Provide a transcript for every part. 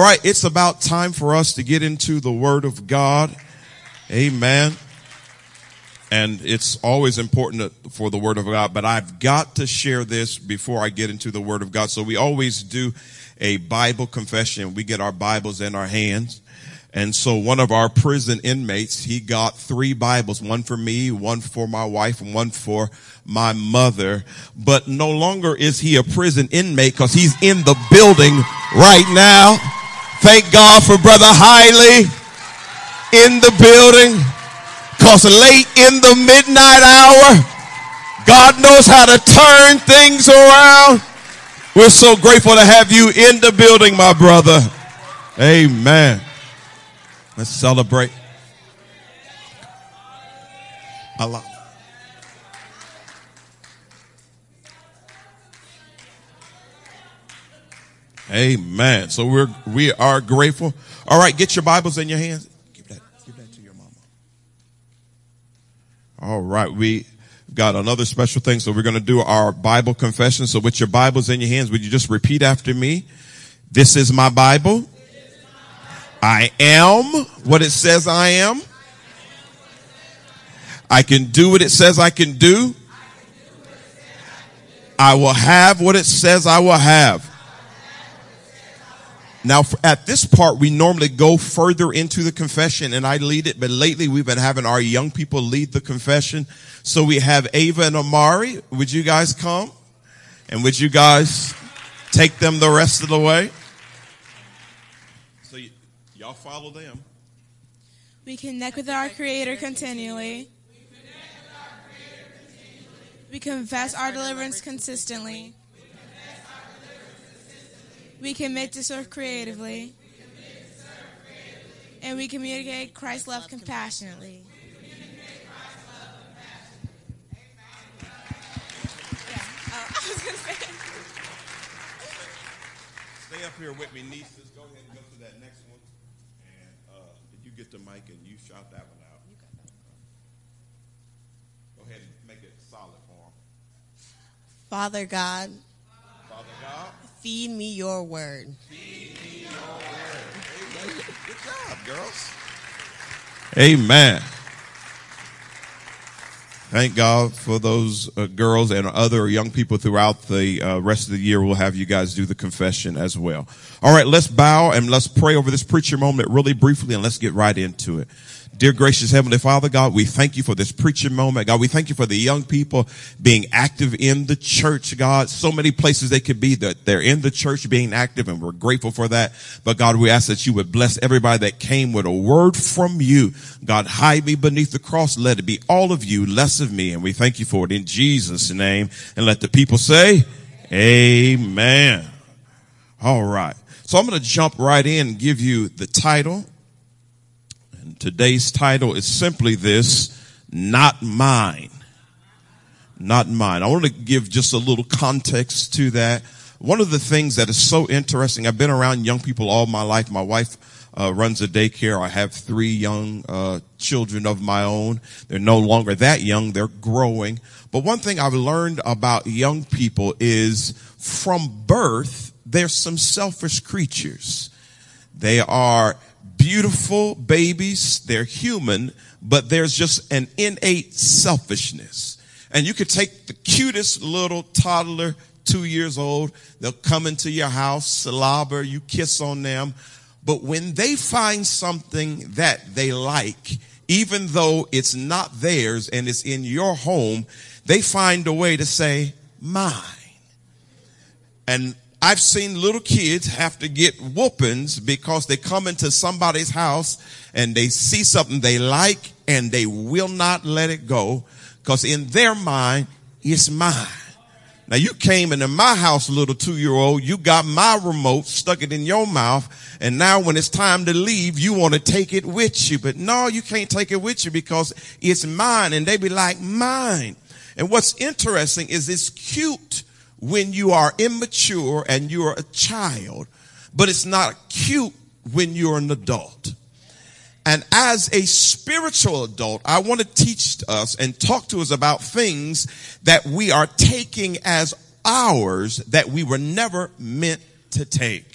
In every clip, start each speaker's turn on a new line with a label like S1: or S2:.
S1: All right, it's about time for us to get into the Word of God. Amen. And it's always important for the Word of God, but I've got to share this before I get into the Word of God. So we always do a Bible confession. We get our Bibles in our hands. And so one of our prison inmates, he got 3 Bibles, one for me, one for my wife, and one for my mother. But no longer is he a prison inmate because he's in the building right now. Thank God for Brother Hiley in the building. Because late in the midnight hour, God knows how to turn things around. We're so grateful to have you in the building, my brother. Amen. Let's celebrate. Allah. Amen. So we are grateful. All right, get your Bibles in your hands. Give that to your mama. All right, we got another special thing. So we're going to do our Bible confession. So with your Bibles in your hands, would you just repeat after me? This is my Bible. I am what it says I am. I can do what it says I can do. I will have what it says I will have. Now, at this part, we normally go further into the confession, and I lead it. But lately, we've been having our young people lead the confession. So we have Ava and Amari. Would you guys come? And would you guys take them the rest of the way? So y'all follow them.
S2: We connect with our Creator continually. We confess our deliverance consistently. We commit to serve creatively. And we communicate Christ's love compassionately.
S1: Stay up here with me, nieces. Go ahead and go to that next one. And you get the mic and you shout that one out. Go ahead and make it solid for them.
S3: Father God.
S1: Father God.
S3: Feed me your word.
S1: Feed me your word. Amen. Good job, girls. Amen. Thank God for those girls and other young people throughout the rest of the year. We'll have you guys do the confession as well. All right, let's bow and let's pray over this preacher moment really briefly, and let's get right into it. Dear gracious Heavenly Father, God, we thank you for this preaching moment. God, we thank you for the young people being active in the church, God. So many places they could be that they're in the church being active, and we're grateful for that. But God, we ask that you would bless everybody that came with a word from you. God, hide me beneath the cross. Let it be all of you, less of me. And we thank you for it in Jesus' name. And let the people say, amen. All right. So I'm going to jump right in and give you the title. And today's title is simply this: not mine. Not mine. I want to give just a little context to that. One of the things that is so interesting, I've been around young people all my life. My wife runs a daycare. I have 3 young children of my own. They're no longer that young. They're growing. But one thing I've learned about young people is from birth, they're some selfish creatures. They are beautiful babies. They're human, but there's just an innate selfishness. And you could take the cutest little toddler, 2 years old. They'll come into your house, slobber, you kiss on them. But when they find something that they like, even though it's not theirs and it's in your home, they find a way to say, mine. And I've seen little kids have to get whoopings because they come into somebody's house and they see something they like and they will not let it go because in their mind, it's mine. Now you came into my house, little 2-year-old, you got my remote, stuck it in your mouth, and now when it's time to leave, you want to take it with you. But no, you can't take it with you because it's mine. And they be like, mine. And what's interesting is it's cute when you are immature and you're a child, but it's not cute when you're an adult. And as a spiritual adult, I want to teach us and talk to us about things that we are taking as ours that we were never meant to take.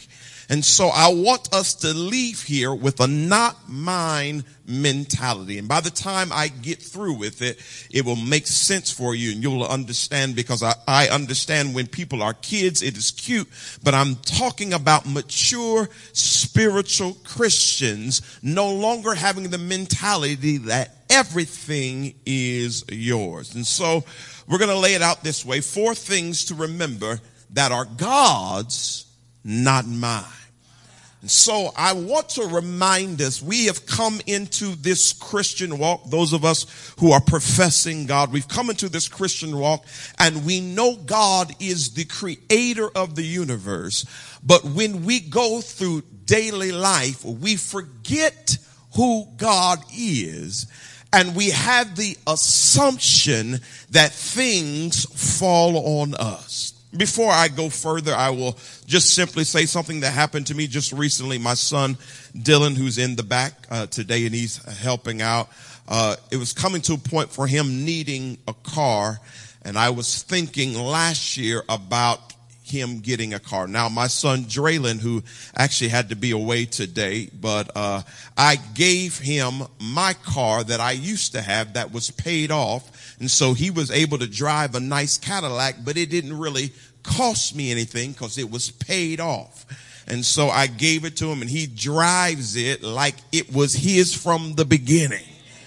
S1: And so I want us to leave here with a not mine mentality. And by the time I get through with it, it will make sense for you and you'll understand, because I understand when people are kids, it is cute, but I'm talking about mature spiritual Christians no longer having the mentality that everything is yours. And so we're going to lay it out this way. 4 things to remember that are God's, not mine. And so I want to remind us, we have come into this Christian walk, those of us who are professing God, we've come into this Christian walk and we know God is the creator of the universe. But when we go through daily life, we forget who God is. And we have the assumption that things fall on us. Before I go further, I will just simply say something that happened to me just recently. My son, Dylan, who's in the back today, and he's helping out. It was coming to a point for him needing a car. And I was thinking last year about him getting a car. Now, my son, Draylon, who actually had to be away today, but I gave him my car that I used to have that was paid off. And so he was able to drive a nice Cadillac, but it didn't really cost me anything because it was paid off. And so I gave it to him and he drives it like it was his from the beginning.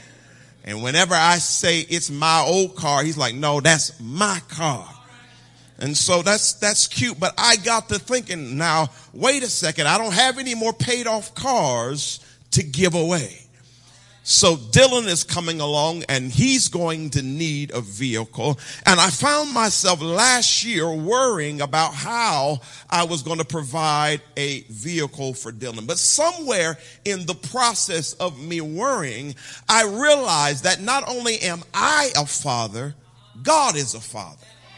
S1: And whenever I say it's my old car, he's like, no, that's my car. And so that's cute. But I got to thinking, now, wait a second. I don't have any more paid off cars to give away. So Dylan is coming along and he's going to need a vehicle. And I found myself last year worrying about how I was going to provide a vehicle for Dylan. But somewhere in the process of me worrying, I realized that not only am I a father, God is a father.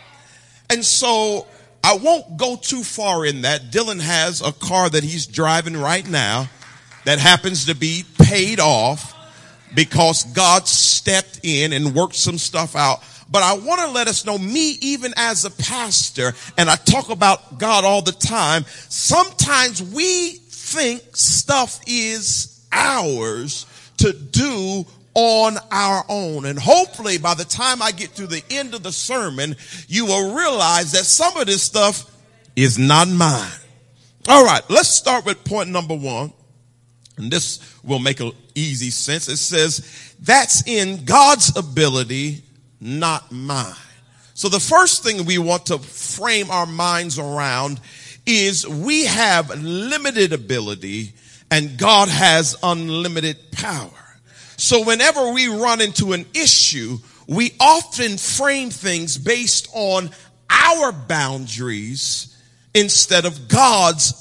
S1: And so I won't go too far in that. Dylan has a car that he's driving right now that happens to be paid off because God stepped in and worked some stuff out. But I want to let us know, me even as a pastor, and I talk about God all the time, sometimes we think stuff is ours to do on our own. And hopefully by the time I get to the end of the sermon, you will realize that some of this stuff is not mine. All right, let's start with point number 1. And this will make easy sense. It says, that's in God's ability, not mine. So the first thing we want to frame our minds around is we have limited ability and God has unlimited power. So whenever we run into an issue, we often frame things based on our boundaries instead of God's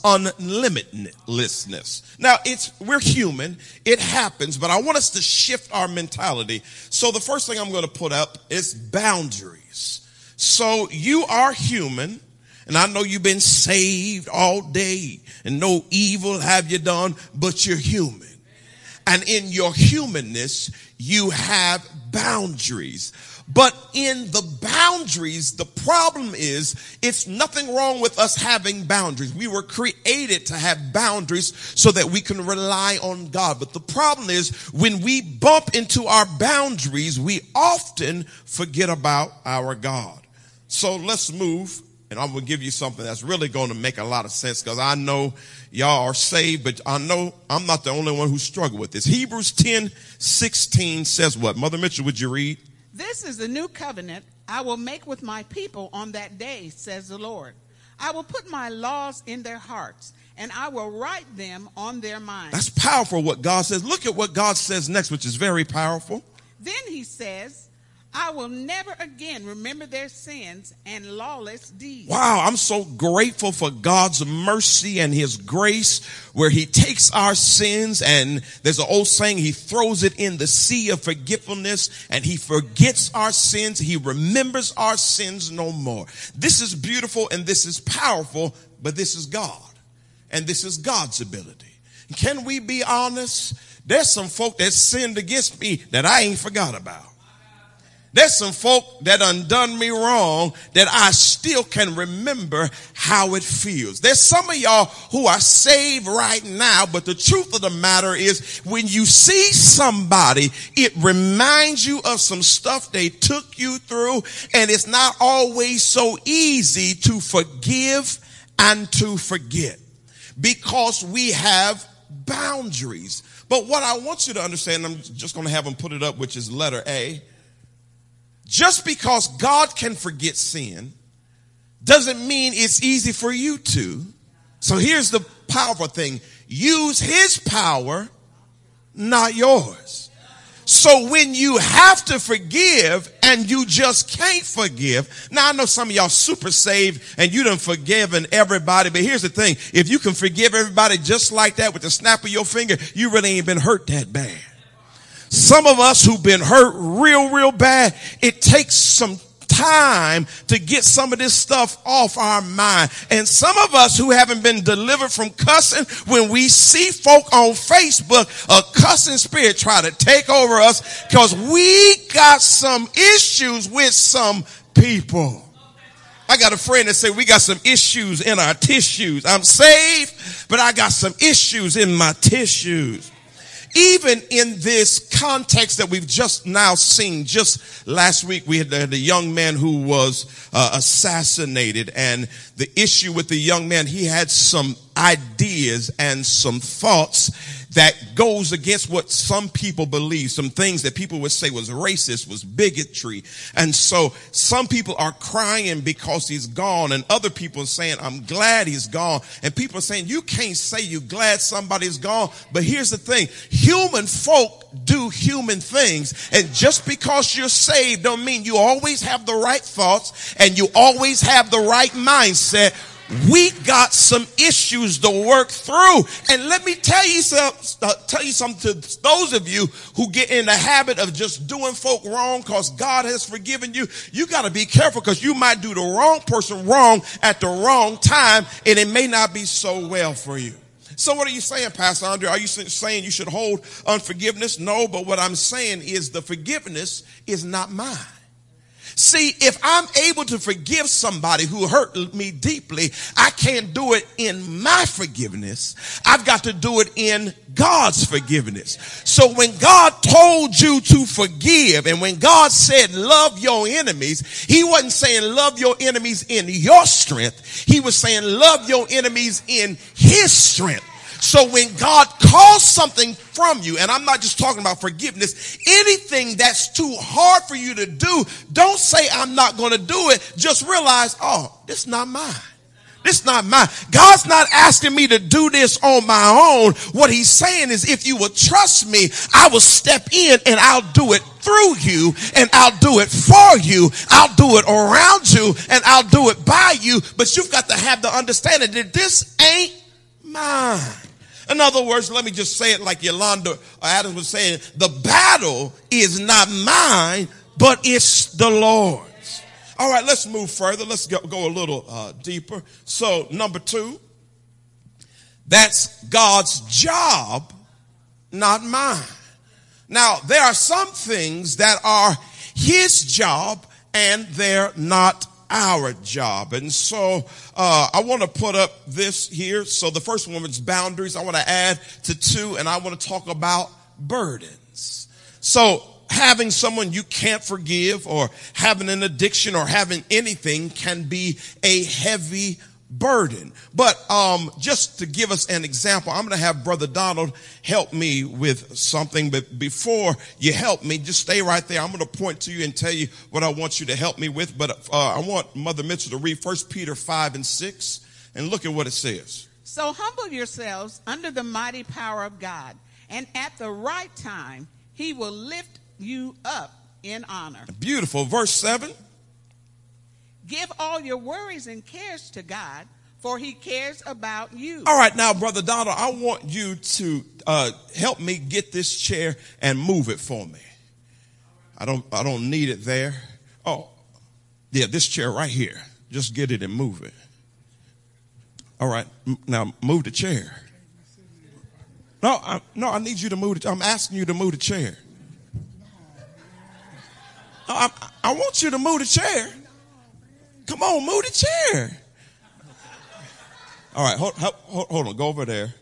S1: unlimitedness. Now, we're human. It happens, but I want us to shift our mentality. So the first thing I'm going to put up is boundaries. So you are human, and I know you've been saved all day, and no evil have you done, but you're human. And in your humanness, you have boundaries. But in the boundaries, the problem is it's nothing wrong with us having boundaries. We were created to have boundaries so that we can rely on God. But the problem is when we bump into our boundaries, we often forget about our God. So let's move. And I'm going to give you something that's really going to make a lot of sense because I know y'all are saved, but I know I'm not the only one who struggled with this. Hebrews 10:16 says what? Mother Mitchell, would you read?
S4: This is the new covenant I will make with my people on that day, says the Lord. I will put my laws in their hearts, and I will write them on their minds.
S1: That's powerful what God says. Look at what God says next, which is very powerful.
S4: Then he says, I will never again remember their sins and lawless deeds.
S1: Wow, I'm so grateful for God's mercy and his grace where he takes our sins and there's an old saying, he throws it in the sea of forgetfulness and he forgets our sins. He remembers our sins no more. This is beautiful and this is powerful, but this is God and this is God's ability. Can we be honest? There's some folk that sinned against me that I ain't forgot about. There's some folk that done me wrong that I still can remember how it feels. There's some of y'all who are saved right now, but the truth of the matter is when you see somebody, it reminds you of some stuff they took you through, and it's not always so easy to forgive and to forget because we have boundaries. But what I want you to understand, I'm just going to have them put it up, which is letter A. Just because God can forget sin doesn't mean it's easy for you to. So here's the powerful thing. Use his power, not yours. So when you have to forgive and you just can't forgive. Now I know some of y'all super saved and you done forgiven everybody. But here's the thing. If you can forgive everybody just like that with the snap of your finger, you really ain't been hurt that bad. Some of us who've been hurt real bad, it takes some time to get some of this stuff off our mind. And some of us who haven't been delivered from cussing, when we see folk on Facebook, a cussing spirit try to take over us because we got some issues with some people. I got a friend that said we got some issues in our tissues. I'm saved, but I got some issues in my tissues. Even in this context that we've just now seen, just last week we had the young man who was assassinated, and the issue with the young man, he had some ideas and some thoughts that goes against what some people believe, some things that people would say was racist, was bigotry. And so some people are crying because he's gone, and other people are saying, I'm glad he's gone. And people are saying, you can't say you're glad somebody's gone. But here's the thing. Human folk do human things. And just because you're saved don't mean you always have the right thoughts and you always have the right mindset. We got some issues to work through. And let me tell you something to those of you who get in the habit of just doing folk wrong because God has forgiven you. You got to be careful because you might do the wrong person wrong at the wrong time, and it may not be so well for you. So what are you saying, Pastor Andre? Are you saying you should hold unforgiveness? No, but what I'm saying is the forgiveness is not mine. See, if I'm able to forgive somebody who hurt me deeply, I can't do it in my forgiveness. I've got to do it in God's forgiveness. So when God told you to forgive, and when God said love your enemies, he wasn't saying love your enemies in your strength. He was saying love your enemies in his strength. So when God calls something from you, and I'm not just talking about forgiveness, anything that's too hard for you to do, don't say I'm not going to do it. Just realize, oh, this is not mine. This is not mine. God's not asking me to do this on my own. What he's saying is if you will trust me, I will step in and I'll do it through you, and I'll do it for you. I'll do it around you, and I'll do it by you. But you've got to have the understanding that this ain't mine. In other words, let me just say it like Yolanda Adams was saying, the battle is not mine, but it's the Lord's. All right, let's move further. Let's go a little deeper. So, number 2, that's God's job, not mine. Now, there are some things that are his job, and they're not our job. And so I want to put up this here. So the first one is boundaries. I want to add to 2, and I want to talk about burdens. So having someone you can't forgive, or having an addiction, or having anything can be a heavy burden. But just to give us an example, I'm going to have Brother Donald help me with something. But before you help me, just stay right there. I'm going to point to you and tell you what I want you to help me with. But I want Mother Mitchell to read 1 Peter 5 and 6 and look at what it says.
S4: So humble yourselves under the mighty power of God, and at the right time he will lift you up in honor.
S1: Beautiful. Verse 7.
S4: Give all your worries and cares to God, for he cares about you.
S1: All right, now, Brother Donald, I want you to help me get this chair and move it for me. I don't need it there. Oh, yeah, this chair right here. Just get it and move it. All right, now move the chair. No, I need you to move it. I'm asking you to move the chair. No, I want you to move the chair. Come on, move the chair. All right, hold on. Go over there.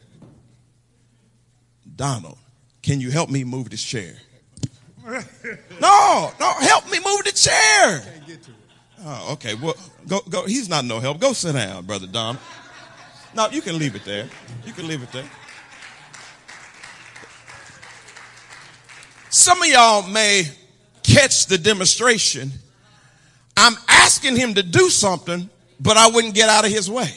S1: Donald, can you help me move this chair? No, help me move the chair. Can't get to it. Oh, okay. Well, go. He's not no help. Go sit down, Brother Donald. No, you can leave it there. You can leave it there. Some of y'all may catch the demonstration. I'm asking him to do something, but I wouldn't get out of his way.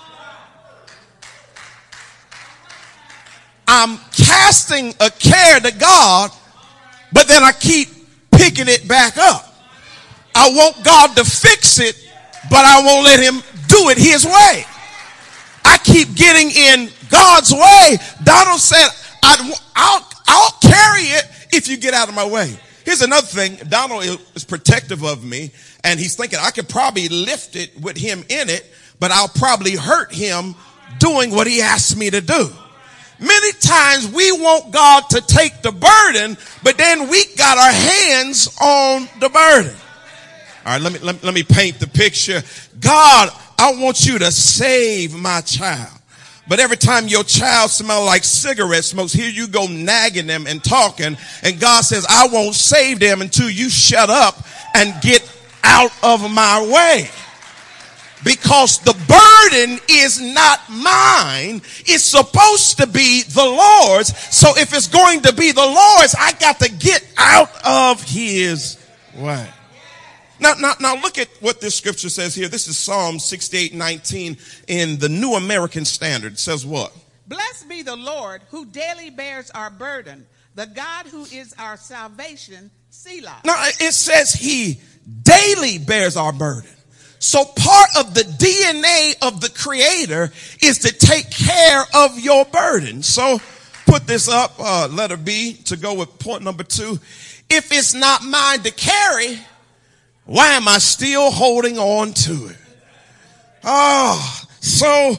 S1: I'm casting a care to God, but then I keep picking it back up. I want God to fix it, but I won't let him do it his way. I keep getting in God's way. Donald said, I'll carry it if you get out of my way. Here's another thing. Donald is protective of me, and he's thinking I could probably lift it with him in it, but I'll probably hurt him doing what he asked me to do. Many times we want God to take the burden, but then we got our hands on the burden. All right, let me paint the picture. God, I want you to save my child. But every time your child smells like cigarette smokes, here you go nagging them and talking. And God says, I won't save them until you shut up and get out of my way. Because the burden is not mine. It's supposed to be the Lord's. So if it's going to be the Lord's, I got to get out of his way. Now look at what this scripture says here. This is Psalm 68:19 in the New American Standard. It says what?
S4: Blessed be the Lord who daily bears our burden, the God who is our salvation, Selah.
S1: Now it says he daily bears our burden. So part of the DNA of the Creator is to take care of your burden. So put this up, letter B, to go with point number 2. If it's not mine to carry, why am I still holding on to it? So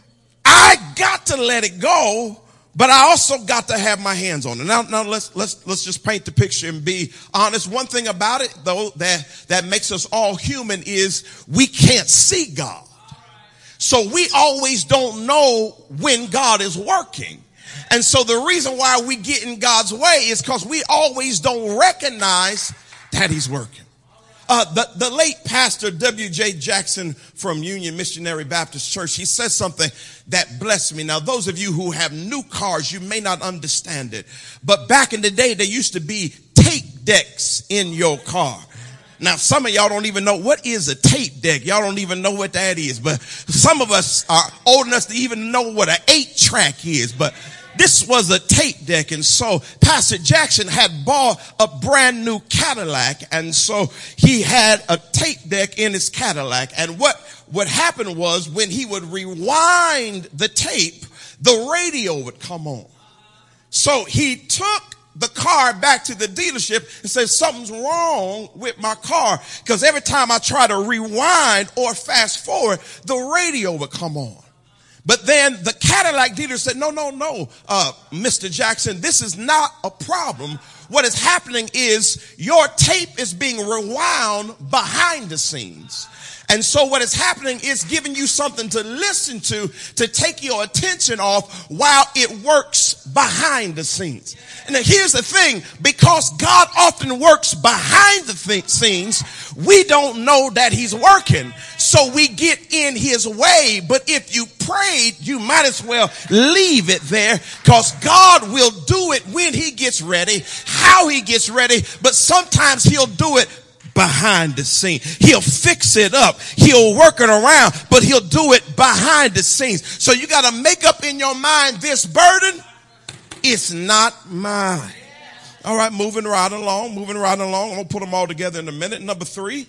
S1: I got to let it go, but I also got to have my hands on it. Now let's just paint the picture and be honest. One thing about it, though, that makes us all human is we can't see God. So we always don't know when God is working. And so the reason why we get in God's way is because we always don't recognize that he's working. The late pastor W.J. Jackson from Union Missionary Baptist Church, he said something that blessed me. Now, those of you who have new cars, you may not understand it. But back in the day, there used to be tape decks in your car. Now, some of y'all don't even know what is a tape deck. Y'all don't even know what that is. But some of us are old enough to even know what an 8-track is. But this was a tape deck. And so Pastor Jackson had bought a brand new Cadillac. And so he had a tape deck in his Cadillac. And what happened was when he would rewind the tape, the radio would come on. So he took the car back to the dealership and said, something's wrong with my car. Because every time I try to rewind or fast forward, the radio would come on. But then the Cadillac dealer said, no, Mr. Jackson, this is not a problem. What is happening is your tape is being rewound behind the scenes. And so what is happening is giving you something to listen to take your attention off while it works behind the scenes. And here's the thing, because God often works behind the scenes, we don't know that he's working. So we get in his way. But if you prayed, you might as well leave it there, because God will do it when he gets ready, how he gets ready. But sometimes he'll do it behind the scene. He'll fix it up. He'll work it around, but he'll do it behind the scenes. So you got to make up in your mind, this burden, it's not mine. All right, moving right along. I'm going to put them all together in a minute. Number 3,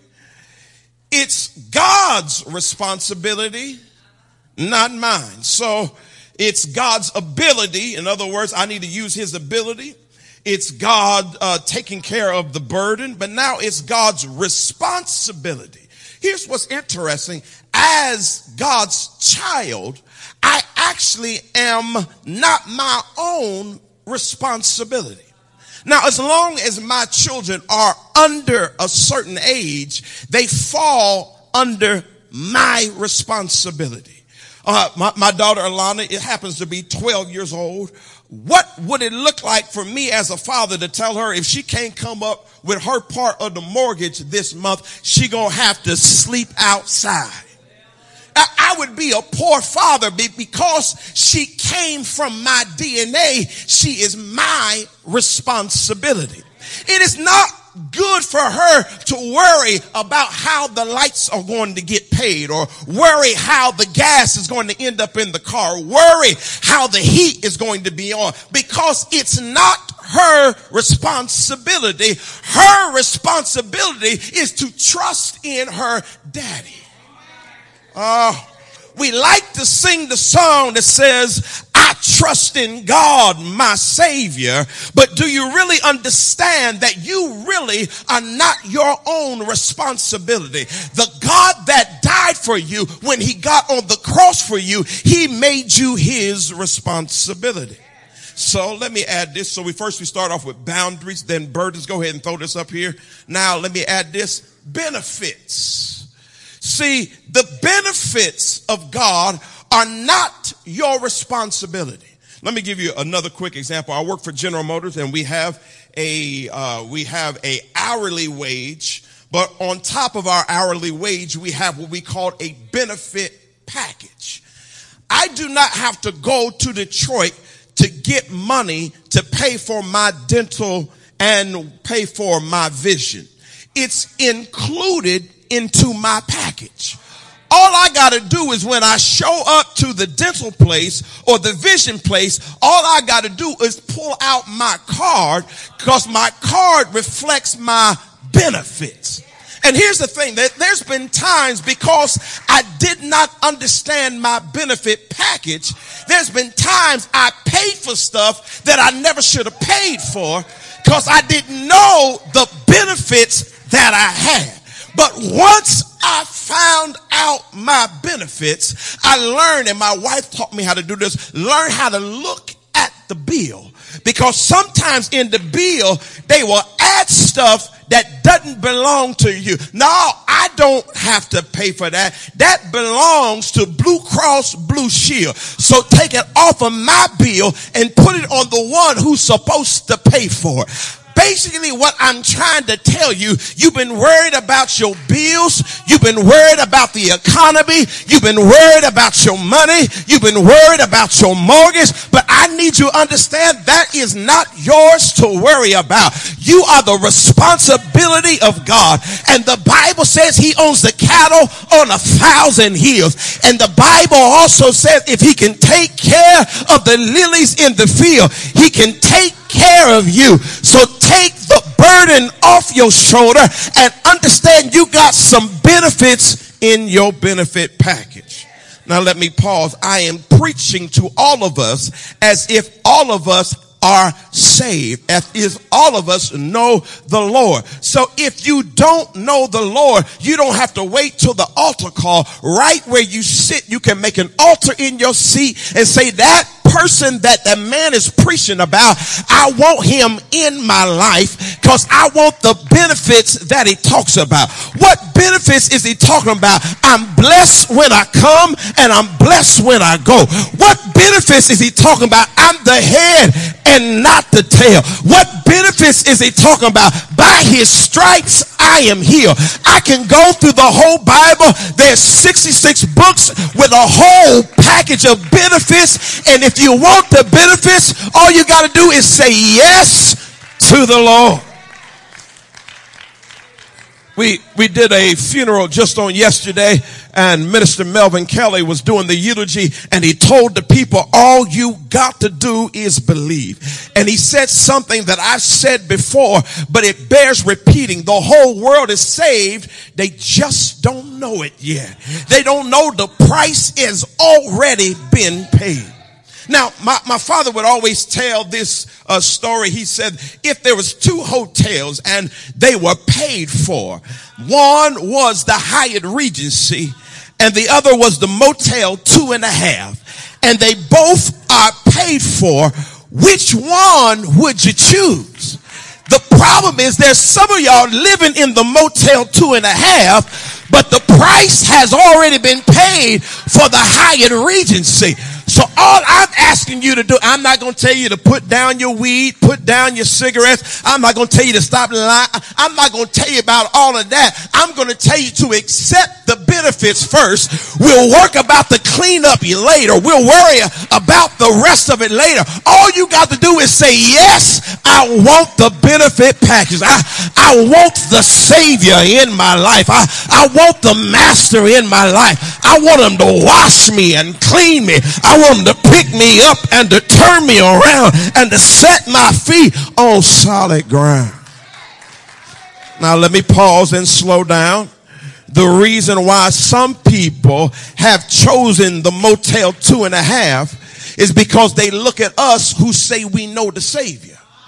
S1: it's God's responsibility, not mine. So it's God's ability. In other words, I need to use his ability. It's God taking care of the burden, but now it's God's responsibility. Here's what's interesting. As God's child, I actually am not my own responsibility. Now, as long as my children are under a certain age, they fall under my responsibility. My daughter Alana, it happens to be 12 years old. What would it look like for me as a father to tell her if she can't come up with her part of the mortgage this month, she gonna have to sleep outside? I would be a poor father because she came from my DNA. She is my responsibility. It is not good for her to worry about how the lights are going to get paid, or worry how the gas is going to end up in the car, worry how the heat is going to be on, because it's not her responsibility. Her responsibility is to trust in her daddy. We like to sing the song that says, I trust in God, my Savior. But do you really understand that you really are not your own responsibility? The God that died for you, when he got on the cross for you, he made you his responsibility. So let me add this. So we start off with boundaries, then burdens. Go ahead and throw this up here. Now let me add this. Benefits. See, the benefits of God are not your responsibility. Let me give you another quick example. I work for General Motors, and we have a hourly wage, but on top of our hourly wage, we have what we call a benefit package. I do not have to go to Detroit to get money to pay for my dental and pay for my vision. It's included into my package. All I got to do is, when I show up to the dental place or the vision place, all I got to do is pull out my card, because my card reflects my benefits. And here's the thing, that there's been times, because I did not understand my benefit package, there's been times I paid for stuff that I never should have paid for, because I didn't know the benefits that I had. But once I found out my benefits, I learned, and my wife taught me how to do this, learn how to look at the bill. Because sometimes in the bill, they will add stuff that doesn't belong to you. No, I don't have to pay for that. That belongs to Blue Cross Blue Shield. So take it off of my bill and put it on the one who's supposed to pay for it. Basically, what I'm trying to tell you, you've been worried about your bills. You've been worried about the economy. You've been worried about your money. You've been worried about your mortgage. But I need you to understand that is not yours to worry about. You are the responsibility of God. And the Bible says he owns the cattle on 1,000 hills. And the Bible also says if he can take care of the lilies in the field, he can take care of you. So take the burden off your shoulder and understand you got some benefits in your benefit package. Now let me pause. I am preaching to all of us as if all of us are saved, as if all of us know the Lord. So if you don't know the Lord, you don't have to wait till the altar call. Right where you sit, you can make an altar in your seat and say, that person that the man is preaching about, I want him in my life because I want the benefits that he talks about. What benefits is he talking about? I'm blessed when I come and I'm blessed when I go. What benefits is he talking about? I'm the head and not the tail. What benefits is he talking about? By his stripes I am healed. I can go through the whole Bible. There's 66 books with a whole package of benefits, and if you want the benefits, all you got to do is say yes to the Lord. We did a funeral just on yesterday, and Minister Melvin Kelly was doing the eulogy, and he told the people, all you got to do is believe. And he said something that I've said before, but it bears repeating. The whole world is saved. They just don't know it yet. They don't know the price has already been paid. Now, my father would always tell this story. He said if there was 2 hotels and they were paid for, one was the Hyatt Regency and the other was the Motel 2.5, and they both are paid for, which one would you choose? The problem is there's some of y'all living in the Motel 2.5, but the price has already been paid for the Hyatt Regency. So all I'm asking you to do, I'm not going to tell you to put down your weed, put down your cigarettes. I'm not going to tell you to stop lying. I'm not going to tell you about all of that. I'm going to tell you to accept the benefits first. We'll work about the cleanup later. We'll worry about the rest of it later. All you got to do is say, yes, I want the benefit package. I want the Savior in my life. I want the Master in my life. I want him to wash me and clean me. I want him to pick me up and to turn me around and to set my feet on solid ground. Now let me pause and slow down. The reason why some people have chosen the Motel 2.5 is because they look at us who say we know the Savior.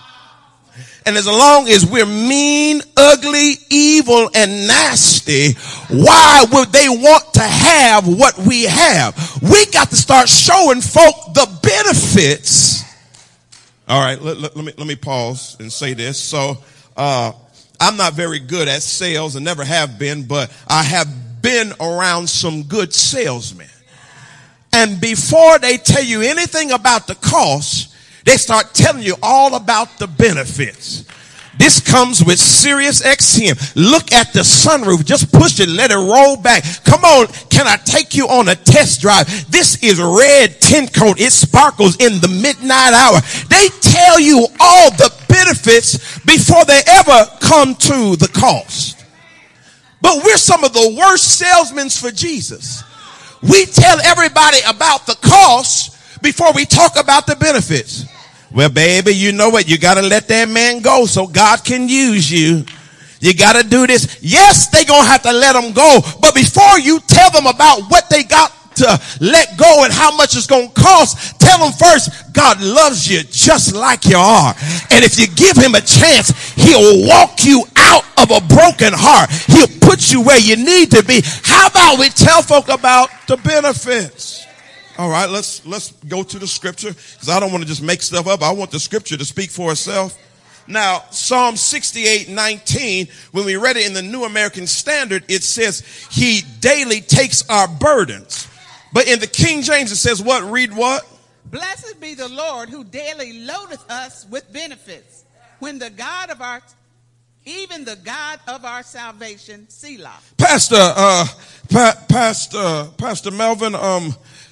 S1: And as long as we're mean, ugly, evil, and nasty, why would they want to have what we have? We got to start showing folk the benefits. All right, let me pause and say this. So, I'm not very good at sales and never have been, but I have been around some good salesmen. And before they tell you anything about the cost, they start telling you all about the benefits. This comes with Sirius XM. Look at the sunroof. Just push it. Let it roll back. Come on. Can I take you on a test drive? This is red tint coat. It sparkles in the midnight hour. They tell you all the benefits before they ever come to the cost. But we're some of the worst salesmen for Jesus. We tell everybody about the cost before we talk about the benefits. Well, baby, you know what? You got to let that man go so God can use you. You got to do this. Yes, they going to have to let them go. But before you tell them about what they got to let go and how much it's going to cost, tell them first, God loves you just like you are. And if you give him a chance, he'll walk you out of a broken heart. He'll put you where you need to be. How about we tell folk about the benefits? All right, let's go to the scripture, because I don't want to just make stuff up. I want the scripture to speak for itself. Now, Psalm 68:19, when we read it in the New American Standard, it says, he daily takes our burdens. But in the King James, it says what? Read what?
S4: Blessed be the Lord who daily loadeth us with benefits, when the God of our, even the God of our salvation, Selah.
S1: Pastor Melvin,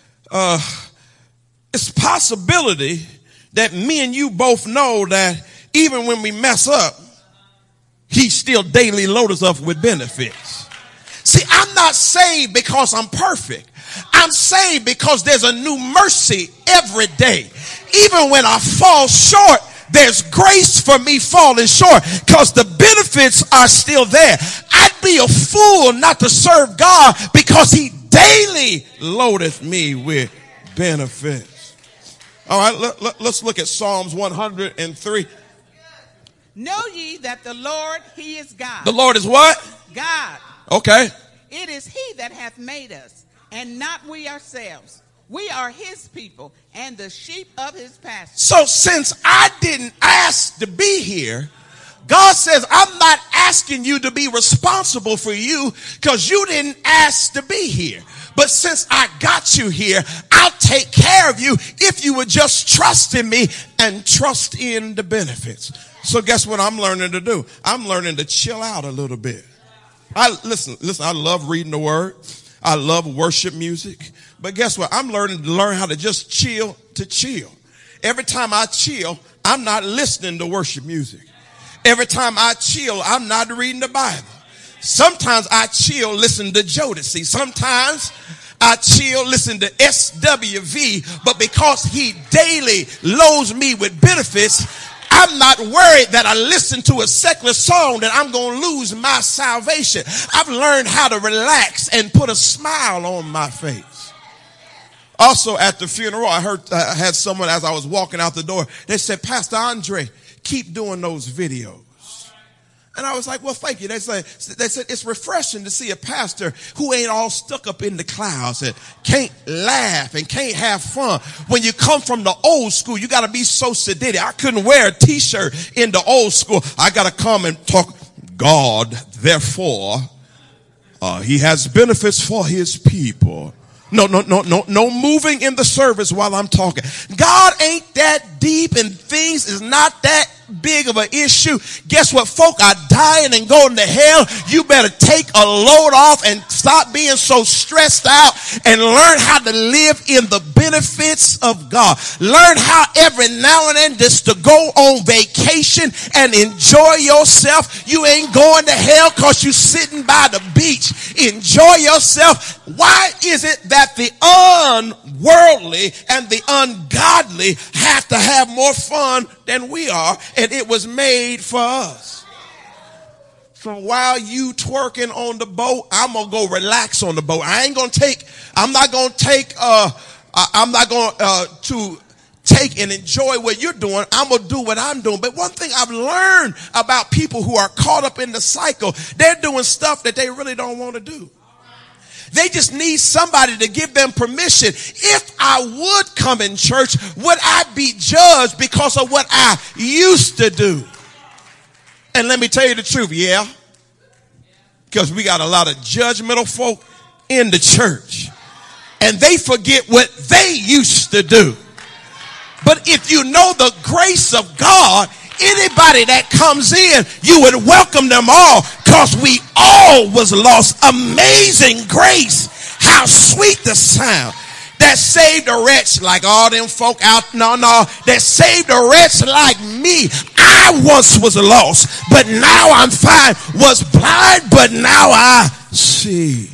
S1: it's possibility that me and you both know that even when we mess up, he still daily loads us up with benefits. See, I'm not saved because I'm perfect. I'm saved because there's a new mercy every day. Even when I fall short, there's grace for me falling short because the benefits are still there. I'd be a fool not to serve God because he daily loadeth me with benefits. All right, let's look at Psalms 103.
S4: Know ye that the Lord, he is God.
S1: The Lord is what?
S4: God.
S1: Okay.
S4: It is he that hath made us, and not we ourselves. We are his people and the sheep of his pasture.
S1: So since I didn't ask to be here, God says, I'm not asking you to be responsible for you because you didn't ask to be here. But since I got you here, I'll take care of you if you would just trust in me and trust in the benefits. So guess what I'm learning to do? I'm learning to chill out a little bit. Listen, I love reading the word. I love worship music. But guess what? I'm learning to learn how to just chill. Every time I chill, I'm not listening to worship music. Every time I chill, I'm not reading the Bible. Sometimes I chill, listen to Jodeci. Sometimes I chill, listen to SWV. But because he daily loads me with benefits, I'm not worried that I listen to a secular song that I'm going to lose my salvation. I've learned how to relax and put a smile on my face. Also at the funeral, I had someone as I was walking out the door, they said, Pastor Andre, keep doing those videos. And I was like, well, thank you. They said it's refreshing to see a pastor who ain't all stuck up in the clouds and can't laugh and can't have fun. When you come from the old school, you got to be so sedated. I couldn't wear a t-shirt in the old school. I got to come and talk. God, therefore, he has benefits for his people. No moving in the service while I'm talking. God ain't that deep and things is not that big of an issue. Guess what? Folk are dying and going to hell. You better take a load off and stop being so stressed out and learn how to live in the benefits of God. Learn how every now and then just to go on vacation and enjoy yourself. You ain't going to hell because you sitting by the beach. Enjoy yourself. Why is it that the unworldly and the ungodly have to have more fun than we are? And it was made for us. So while you twerking on the boat, I'm going to go relax on the boat. I'm not going to take and enjoy what you're doing. I'm going to do what I'm doing. But one thing I've learned about people who are caught up in the cycle, they're doing stuff that they really don't want to do. They just need somebody to give them permission. If I would come in church, would I be judged because of what I used to do? And let me tell you the truth, yeah. Because we got a lot of judgmental folk in the church. And they forget what they used to do. But if you know the grace of God, anybody that comes in, you would welcome them all because we all was lost. Amazing grace. How sweet the sound that saved a wretch like all them folk out. That saved a wretch like me. I once was lost, but now I'm fine. Was blind, but now I see.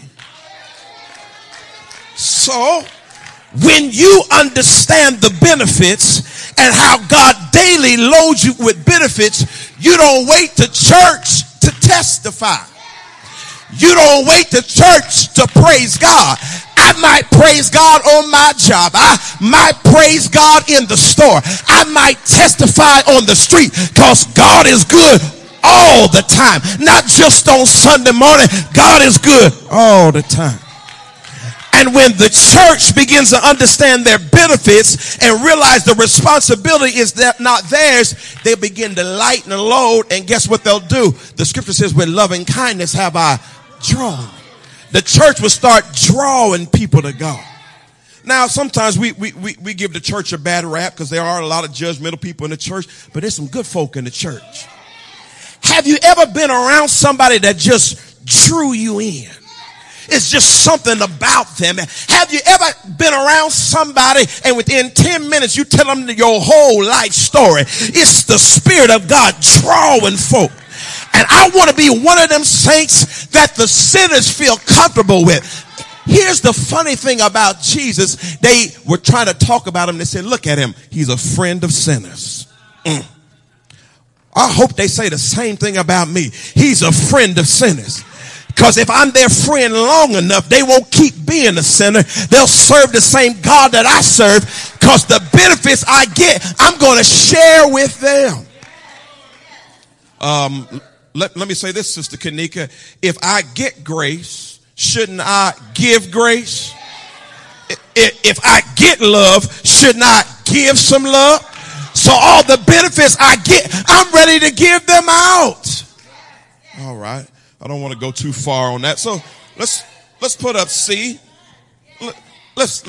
S1: So when you understand the benefits and how God daily loads you with benefits, you don't wait to church to testify. You don't wait to church to praise God. I might praise God on my job. I might praise God in the store. I might testify on the street because God is good all the time. Not just on Sunday morning. God is good all the time. And when the church begins to understand their benefits and realize the responsibility is not theirs, they begin to lighten the load. And guess what they'll do? The scripture says, with loving kindness have I drawn. The church will start drawing people to God. Now, sometimes we give the church a bad rap because there are a lot of judgmental people in the church, but there's some good folk in the church. Have you ever been around somebody that just drew you in? It's just something about them. Have you ever been around somebody and within 10 minutes you tell them your whole life story? It's the Spirit of God drawing folk. And I want to be one of them saints that the sinners feel comfortable with. Here's the funny thing about Jesus. They were trying to talk about him. They said, look at him. He's a friend of sinners. I hope they say the same thing about me. He's a friend of sinners. Because if I'm their friend long enough, they won't keep being a sinner. They'll serve the same God that I serve because the benefits I get, I'm going to share with them. Let me say this, Sister Kanika. If I get grace, shouldn't I give grace? If I get love, shouldn't I give some love? So all the benefits I get, I'm ready to give them out. All right. I don't want to go too far on that. So let's put up C. Let's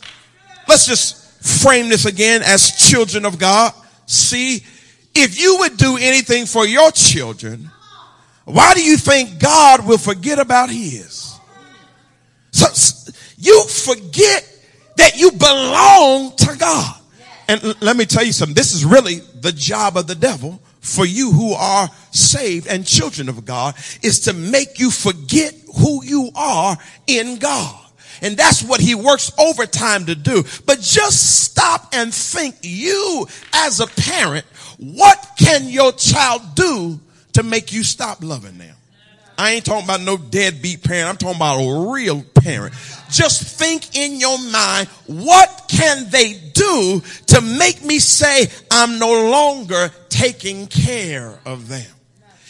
S1: just frame this again as children of God. C, if you would do anything for your children, why do you think God will forget about his? So you forget that you belong to God. And let me tell you something. This is really the job of the devil for you who are saved and children of God, is to make you forget who you are in God. And that's what he works overtime to do. But just stop and think, you as a parent, what can your child do to make you stop loving them? I ain't talking about no deadbeat parent. I'm talking about a real parent. Just think in your mind, what can they do to make me say I'm no longer taking care of them?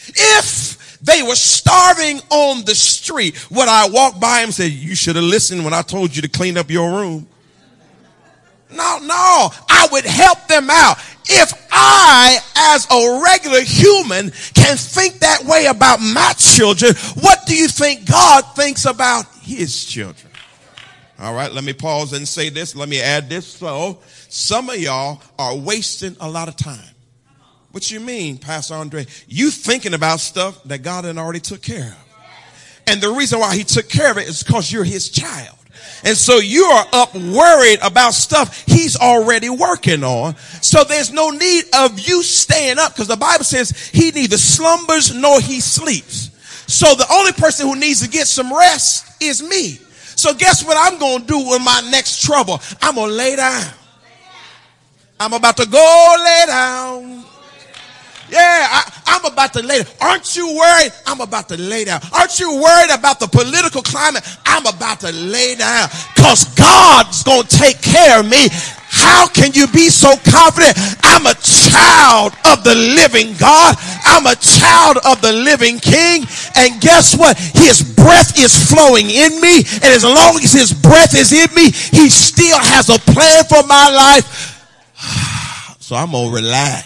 S1: If they were starving on the street, would I walk by them and say, you should have listened when I told you to clean up your room? No, I would help them out. If I, as a regular human, can think that way about my children, what do you think God thinks about his children? All right, let me pause and say this. Let me add this. So, some of y'all are wasting a lot of time. What you mean, Pastor Andre? You thinking about stuff that God had already took care of. And the reason why he took care of it is because you're his child. And so you are up worried about stuff he's already working on. So there's no need of you staying up, because the Bible says he neither slumbers nor he sleeps. So the only person who needs to get some rest is me. So guess what I'm going to do with my next trouble? I'm going to lay down. I'm about to go lay down. Yeah, I'm about to lay down. Aren't you worried? I'm about to lay down. Aren't you worried about the political climate? I'm about to lay down, because God's going to take care of me. How can you be so confident? I'm a child of the living God. I'm a child of the living King. And guess what? His breath is flowing in me. And as long as his breath is in me, he still has a plan for my life. So I'm going to relax.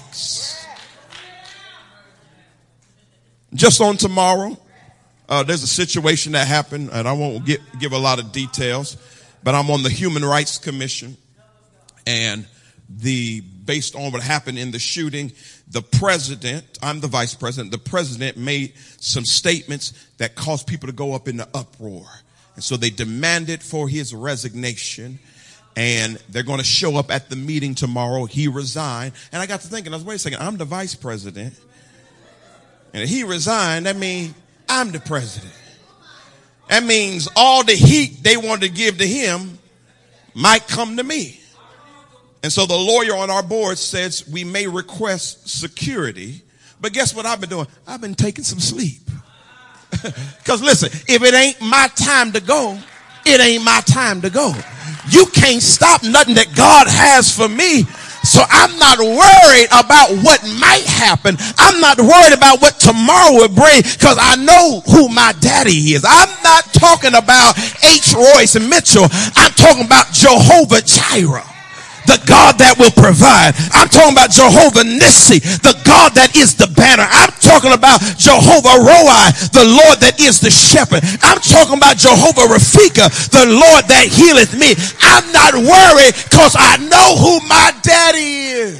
S1: Just on tomorrow, there's a situation that happened, and I won't give a lot of details, but I'm on the Human Rights Commission, and based on what happened in the shooting, the president, I'm the vice president, the president made some statements that caused people to go up in the uproar. And so they demanded for his resignation, and they're going to show up at the meeting tomorrow. He resigned. And I got to thinking, wait a second, I'm the vice president. And if he resigned, that means I'm the president. That means all the heat they wanted to give to him might come to me. And so the lawyer on our board says we may request security. But guess what I've been doing? I've been taking some sleep. Because listen, if it ain't my time to go, it ain't my time to go. You can't stop nothing that God has for me. So I'm not worried about what might happen. I'm not worried about what tomorrow will bring, because I know who my daddy is. I'm not talking about H. Royce Mitchell. I'm talking about Jehovah Jireh, the God that will provide. I'm talking about Jehovah Nissi, the God that is the banner. I'm talking about Jehovah Roi, the Lord that is the shepherd. I'm talking about Jehovah Rafika, the Lord that healeth me. I'm not worried, because I know who my daddy is.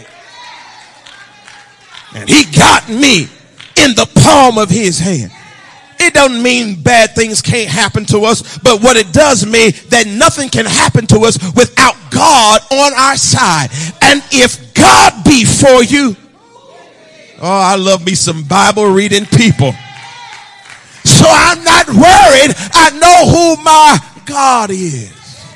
S1: And he got me in the palm of his hand. It doesn't mean bad things can't happen to us, but what it does mean that nothing can happen to us without God on our side. And if God be for you, oh, I love me some Bible reading people. So I'm not worried. I know who my God is.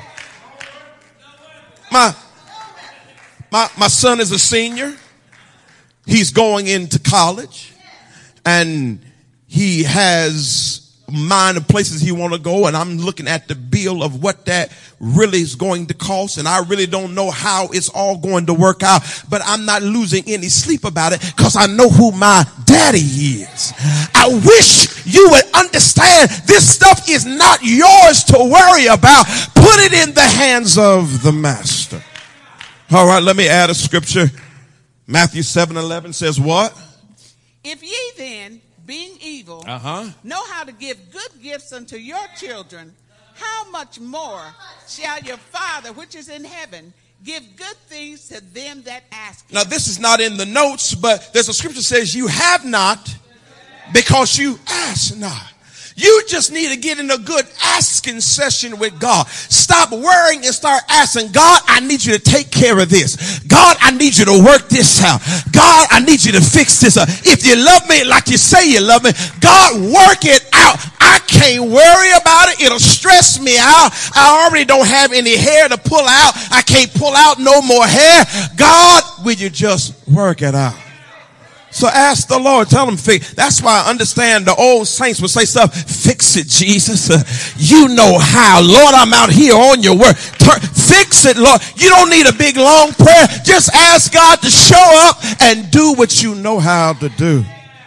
S1: My son is a senior. He's going into college, and he has a mind of places he want to go, and I'm looking at the bill of what that really is going to cost, and I really don't know how it's all going to work out, but I'm not losing any sleep about it, because I know who my daddy is. I wish you would understand this stuff is not yours to worry about. Put it in the hands of the master. All right, let me add a scripture. Matthew 7:11 says what?
S4: If ye then, being evil, know how to give good gifts unto your children, how much more shall your Father which is in heaven give good things to them that ask him?
S1: Now this is not in the notes, but there's a scripture that says you have not because you ask not. You just need to get in a good asking session with God. Stop worrying and start asking, God, I need you to take care of this. God, I need you to work this out. God, I need you to fix this up. If you love me like you say you love me, God, work it out. I can't worry about it. It'll stress me out. I already don't have any hair to pull out. I can't pull out no more hair. God, will you just work it out? So ask the Lord, tell him fix. That's why I understand the old saints would say stuff, fix it, Jesus. You know how. Lord, I'm out here on your word. Fix it, Lord. You don't need a big long prayer. Just ask God to show up and do what you know how to do.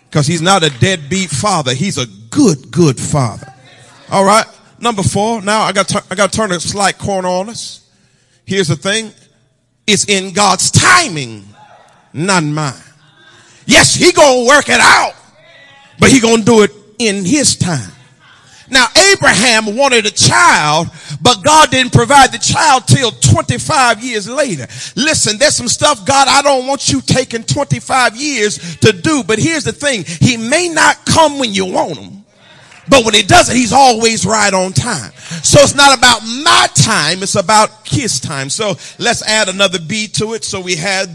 S1: Because he's not a deadbeat father. He's a good father. All right. Number 4. Now I got to turn a slight corner on us. Here's the thing. It's in God's timing, not mine. Yes, he gonna work it out, but he gonna do it in his time. Now, Abraham wanted a child, but God didn't provide the child till 25 years later. Listen, there's some stuff, God, I don't want you taking 25 years to do. But here's the thing. He may not come when you want him, but when he does it, he's always right on time. So it's not about my time. It's about his time. So let's add another B to it. So we had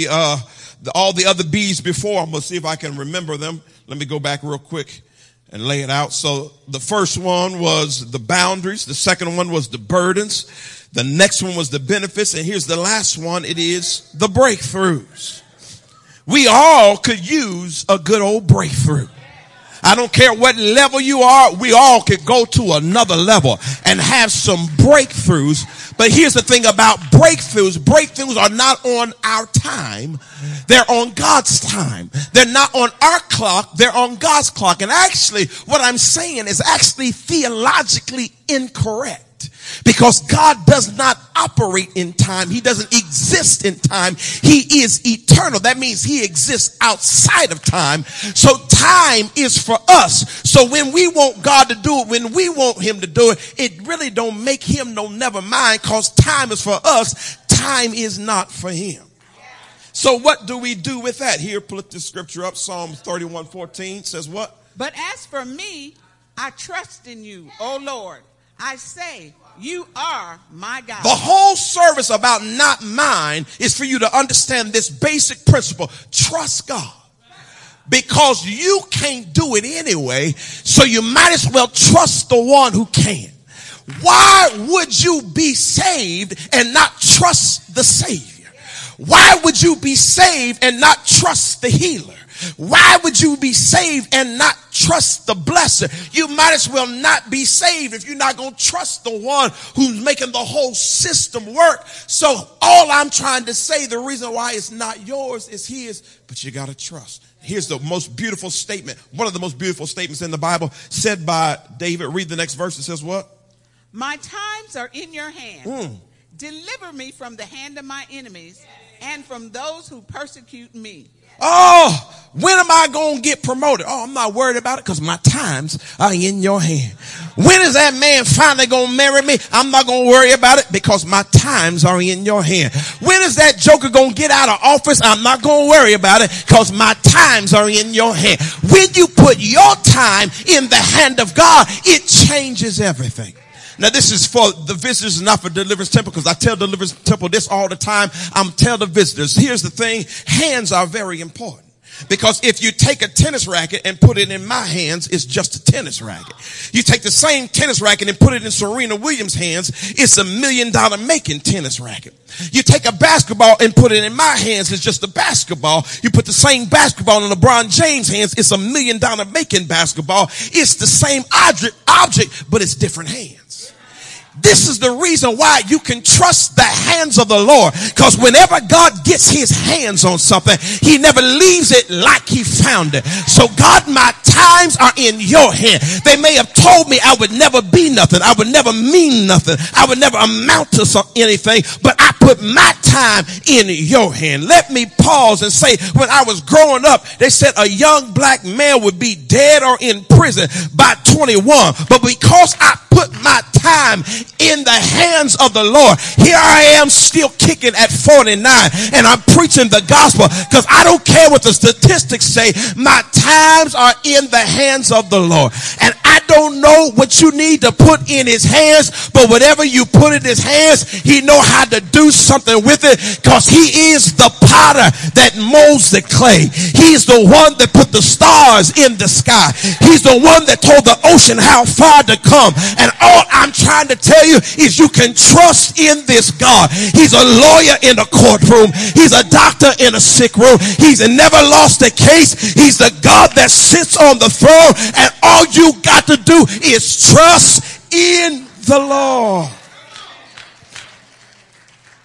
S1: all the other B's before. I'm going to see if I can remember them. Let me go back real quick and lay it out. So the first one was the boundaries. The second one was the burdens. The next one was the benefits. And here's the last one. It is the breakthroughs. We all could use a good old breakthrough. I don't care what level you are. We all could go to another level and have some breakthroughs. But here's the thing about breakthroughs. Breakthroughs are not on our time. They're on God's time. They're not on our clock. They're on God's clock. And actually, what I'm saying is actually theologically incorrect. Because God does not operate in time. He doesn't exist in time. He is eternal. That means he exists outside of time. So time is for us. So when we want God to do it, when we want him to do it, it really don't make him no never mind, because time is for us. Time is not for him. So what do we do with that? Here, put the scripture up. Psalm 31:14 says what?
S4: But as for me, I trust in you, O Lord. I say, you are my God.
S1: The whole service about not mine is for you to understand this basic principle. Trust God. Because you can't do it anyway, so you might as well trust the one who can. Why would you be saved and not trust the Savior? Why would you be saved and not trust the healer? Why would you be saved and not trust the blesser? You might as well not be saved if you're not going to trust the one who's making the whole system work. So all I'm trying to say, the reason why it's not yours is his, but you got to trust. Here's the most beautiful statement. One of the most beautiful statements in the Bible said by David. Read the next verse. It says what?
S4: My times are in your hand. Deliver me from the hand of my enemies and from those who persecute me.
S1: Oh, when am I going to get promoted? Oh, I'm not worried about it because my times are in your hand. When is that man finally going to marry me? I'm not going to worry about it because my times are in your hand. When is that joker going to get out of office? I'm not going to worry about it because my times are in your hand. When you put your time in the hand of God, it changes everything. Now, this is for the visitors, not for Deliverance Temple, because I tell Deliverance Temple this all the time. I'm telling the visitors, here's the thing. Hands are very important. Because if you take a tennis racket and put it in my hands, it's just a tennis racket. You take the same tennis racket and put it in Serena Williams' hands, it's $1 million making tennis racket. You take a basketball and put it in my hands, it's just a basketball. You put the same basketball in LeBron James' hands, it's $1 million making basketball. It's the same object, but it's different hands. This is the reason why you can trust the hands of the Lord. Because whenever God gets his hands on something, he never leaves it like he found it. So God, my times are in your hand. They may have told me I would never be nothing. I would never mean nothing. I would never amount to anything. But I put my time in your hand. Let me pause and say, when I was growing up, they said a young black man would be dead or in prison by 21. But because I put my time in the hands of the Lord, here I am still kicking at 49 and I'm preaching the gospel because I don't care what the statistics say. My times are in the hands of the Lord, and I don't know what you need to put in his hands, but whatever you put in his hands, he know how to do something with it because he is the potter that molds the clay. He's the one that put the stars in the sky. He's the one that told the ocean how far to come. And all I'm trying to tell you is you can trust in this God. He's a lawyer in a courtroom. He's a doctor in a sick room. He's never lost a case. He's the God that sits on the throne, and all you got to do is trust in the Lord.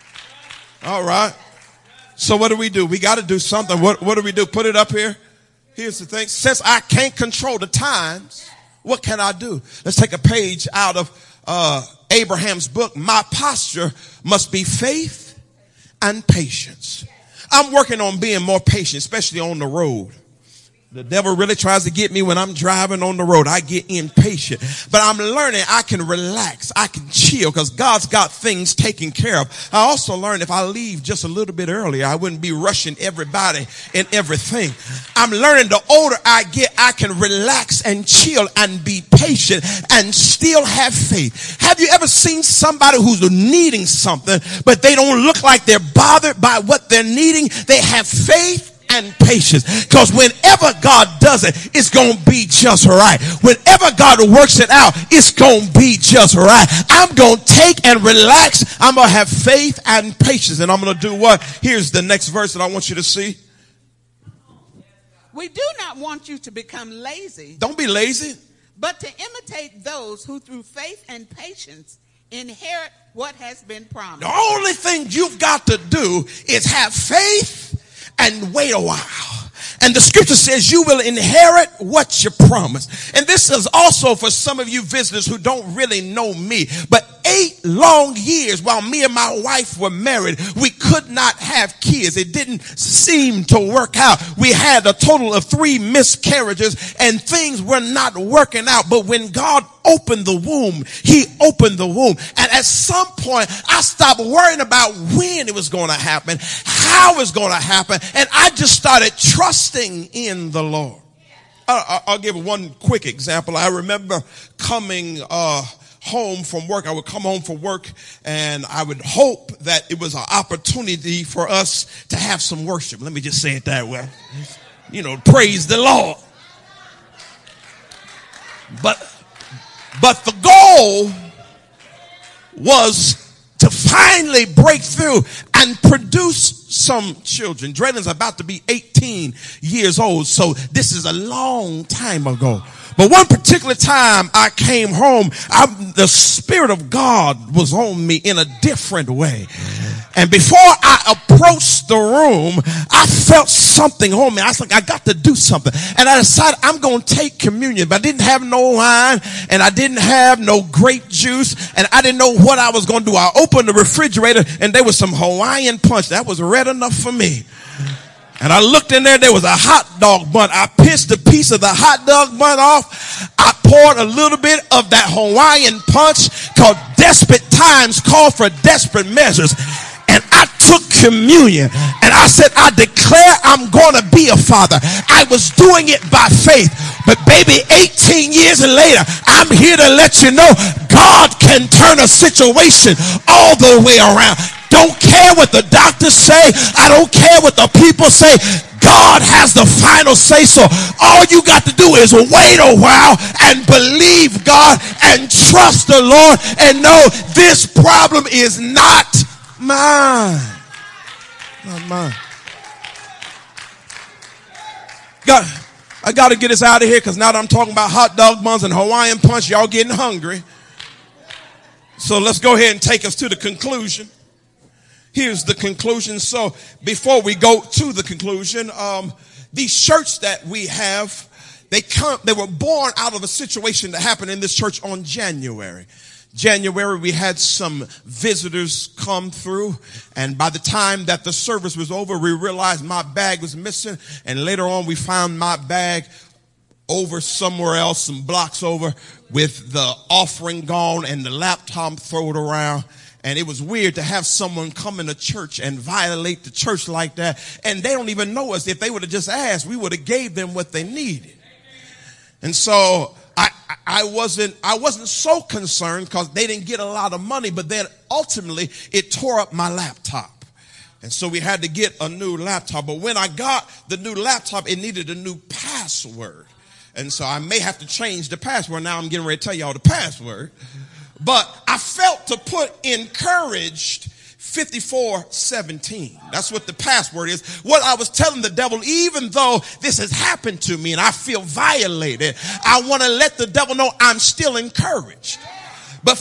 S1: All right. So what do? We got to do something. What do we do? Put it up here. Here's the thing. Since I can't control the times, what can I do? Let's take a page out of Abraham's book. My posture must be faith and patience. I'm working on being more patient, especially on the road. The devil really tries to get me when I'm driving on the road. I get impatient. But I'm learning I can relax. I can chill because God's got things taken care of. I also learned if I leave just a little bit earlier, I wouldn't be rushing everybody and everything. I'm learning the older I get, I can relax and chill and be patient and still have faith. Have you ever seen somebody who's needing something, but they don't look like they're bothered by what they're needing? They have faith and patience, because whenever God does it, it's going to be just right. Whenever God works it out, it's going to be just right. I'm going to take and relax. I'm going to have faith and patience. And I'm going to do what? Here's the next verse that I want you to see.
S4: We do not want you to become lazy.
S1: Don't be lazy.
S4: But to imitate those who through faith and patience inherit what has been promised.
S1: The only thing you've got to do is have faith and wait a while. And the scripture says you will inherit what you promised. And this is also for some of you visitors who don't really know me. But 8 long years while me and my wife were married, we could not have kids. It didn't seem to work out. We had a total of 3 miscarriages and things were not working out. But when God opened the womb, he opened the womb. And at some point, I stopped worrying about when it was going to happen, how it's going to happen. And I just started trusting in the Lord. I'll give one quick example. I remember coming home from work. I would come home from work and I would hope that it was an opportunity for us to have some worship. Let me just say it that way. You know, praise the Lord. But the goal was to finally break through and produce some children. Drayden's about to be 18 years old, so this is a long time ago. But one particular time I came home, the Spirit of God was on me in a different way. And before I approached the room, I felt something on me. I was like, I got to do something. And I decided I'm going to take communion. But I didn't have no wine and I didn't have no grape juice and I didn't know what I was going to do. I opened the refrigerator and there was some Hawaiian punch. That was red enough for me. And I looked in there was a hot dog bun. I pinched a piece of the hot dog bun off. I poured a little bit of that Hawaiian punch called desperate times call for desperate measures. And I took communion and I said, I declare I'm going to be a father. I was doing it by faith. But baby, 18 years later, I'm here to let you know God can turn a situation all the way around. Don't care what the doctors say. I don't care what the people say. God has the final say so. All you got to do is wait a while and believe God and trust the Lord and know this problem is not mine. Not mine. I got to get us out of here because now that I'm talking about hot dog buns and Hawaiian punch, y'all getting hungry. So let's go ahead and take us to the conclusion. Here's the conclusion. So before we go to the conclusion, these shirts that we have, they were born out of a situation that happened in this church on January, we had some visitors come through, and by the time that the service was over, we realized my bag was missing, and later on we found my bag over somewhere else, some blocks over, with the offering gone and the laptop thrown around. And it was weird to have someone come into church and violate the church like that. And they don't even know us. If they would have just asked, we would have gave them what they needed. And so I wasn't so concerned because they didn't get a lot of money. But then ultimately it tore up my laptop. And so we had to get a new laptop. But when I got the new laptop, it needed a new password. And so I may have to change the password. Now I'm getting ready to tell y'all the password. But I felt to put encouraged 5417. That's what the password is. What I was telling the devil, even though this has happened to me and I feel violated, I want to let the devil know I'm still encouraged. But